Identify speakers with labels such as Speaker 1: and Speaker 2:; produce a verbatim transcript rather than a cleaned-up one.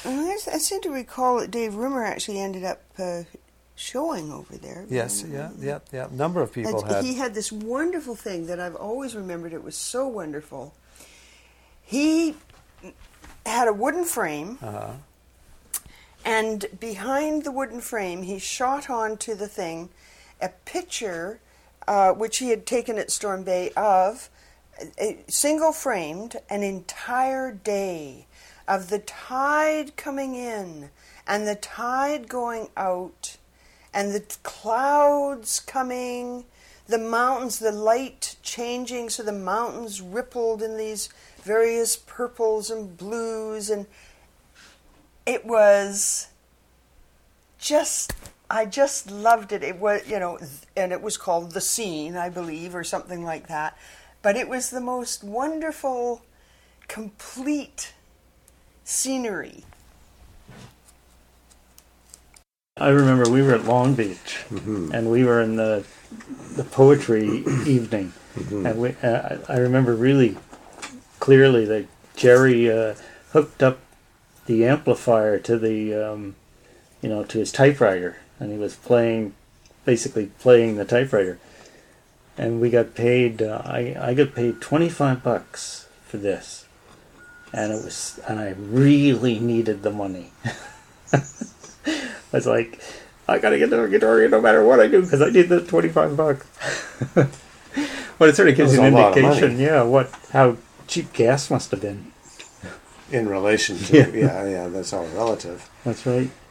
Speaker 1: I, I seem to recall that Dave Rimmer actually ended up uh, showing over there.
Speaker 2: Yes, yeah, yeah, yeah. A number of people
Speaker 1: and
Speaker 2: had.
Speaker 1: He had this wonderful thing that I've always remembered. It was so wonderful. He had a wooden frame,
Speaker 2: Uh-huh.
Speaker 1: and behind the wooden frame, he shot onto the thing a picture, uh, which he had taken at Storm Bay, of a single-framed an entire day of the tide coming in and the tide going out and the t- clouds coming, the mountains, the light changing, so the mountains rippled in these various purples and blues, and it was just, I just loved it. It was, you know, and it was called The Scene, I believe, or something like that. But it was the most wonderful, complete scenery.
Speaker 3: I remember we were at Long Beach,
Speaker 4: mm-hmm.
Speaker 3: and we were in the the poetry evening,
Speaker 4: mm-hmm.
Speaker 3: and we, uh, I remember really clearly that Jerry uh, hooked up the amplifier to the, um, you know, to his typewriter, and he was playing, basically playing the typewriter, and we got paid. Uh, I I got paid twenty-five bucks for this, and it was, and I really needed the money. I was like, I gotta get the guitar no matter what I do because I need the twenty-five bucks. But it sort of gives you an indication, yeah, what how cheap gas must have been.
Speaker 4: In relation to, yeah, yeah, yeah that's all relative.
Speaker 3: That's right.